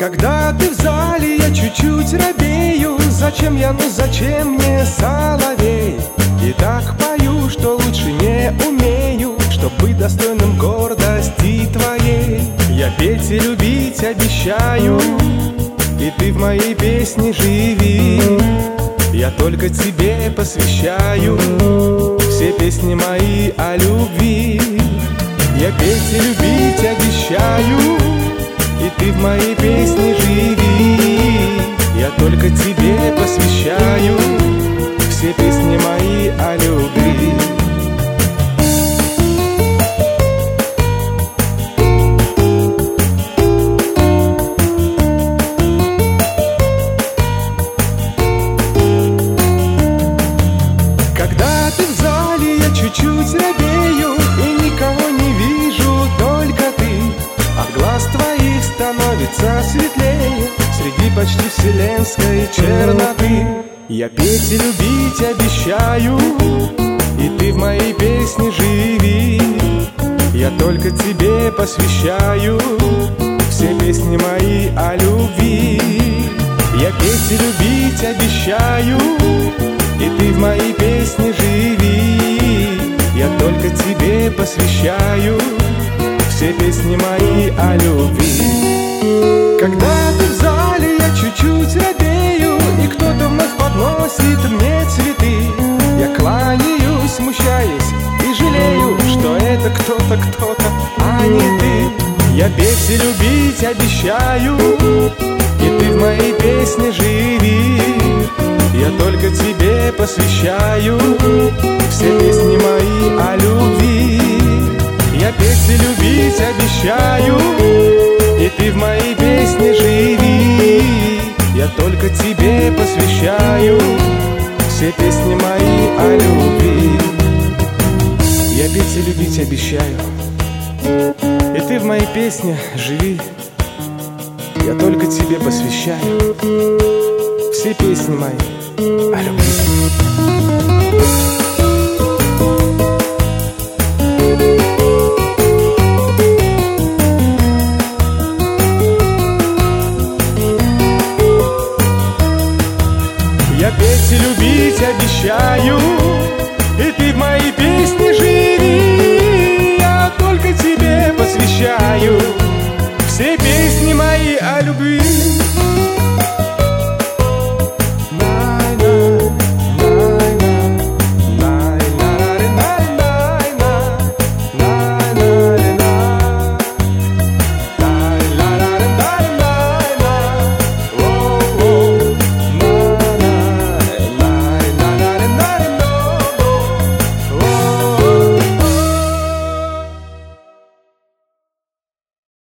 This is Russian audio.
Когда ты в зале, я чуть-чуть робею. Зачем я, ну зачем мне соловей? И так пою, что лучше не умею, чтоб быть достойным гордости твоей. Я петь и любить обещаю, и ты в моей песне живи. Я только тебе посвящаю все песни мои о любви. Я петь и любить обещаю, и ты в моей песне живи. Я только тебе посвящаю все песни мои о любви. Когда ты в зале, я чуть-чуть робею, и никого не вижу, только ты. От глаз твоих становится светлее среди почти вселенской черноты. Я петь и любить обещаю, и ты в моей песне живи. Я только тебе посвящаю все песни мои о любви. Я петь и любить обещаю, и ты в моей песне живи. Я только тебе посвящаю все песни мои о любви. Когда ты в зале, я чуть-чуть робею, и кто-то вновь подносит мне цветы. Я кланяюсь, смущаясь, и жалею, что это кто-то, а не ты. Я петь и любить обещаю, и ты в моей песне живи. Я только тебе посвящаю все песни мои о любви. Я петь и любить обещаю, и ты в моей песне живи. Я только тебе посвящаю все песни мои о любви. Я петь и любить обещаю, и ты в моей песне живи. Я только тебе посвящаю все песни мои о любви. Я петь и любить обещаю, и ты в моей песне живи. Я только тебе посвящаю все песни мои о любви.